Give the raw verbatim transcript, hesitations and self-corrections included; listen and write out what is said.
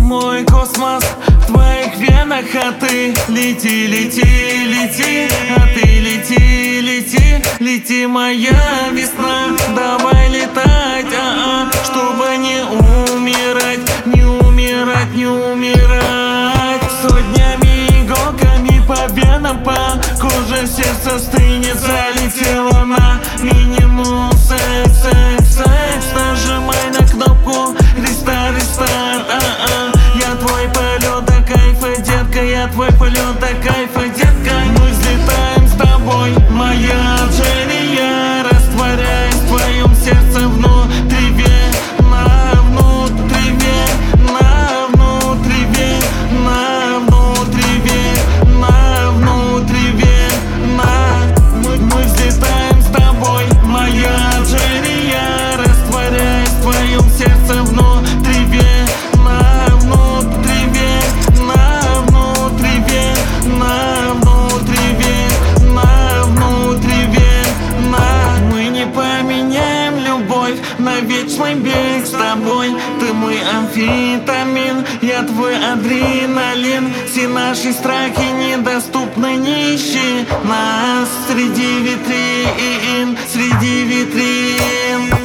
мой космос в твоих венах, а ты лети, лети, лети, а ты лети, лети, лети, моя весна. Давай летать, а -а, чтобы не умирать, не умирать, не умирать. Сотнями иголками по венам, по коже сердце стынет. Залетела на минимум секс, секс, секс. Нажимай на кнопку рестарт, рестарт, а-а. Я твой полет до кайфа, детка, я твой полет до кайфа, детка. Мы взлетаем с тобой, моя Джерия, растворяясь в твоем сердце внутри вена, внутри вена, внутри вена, внутри вена, внутри вена. Мы, мы взлетаем с тобой, моя Джерия, растворяясь в твоем сердце внутри вена, внутри вена, внутри вена, внутри вена, внутри вена. Мы не поменяем любовь на вечный бег с тобой. Ты мой амфетамин, я твой адреналин. Все наши страхи недоступны, не ищи нас среди витрин, среди витрин.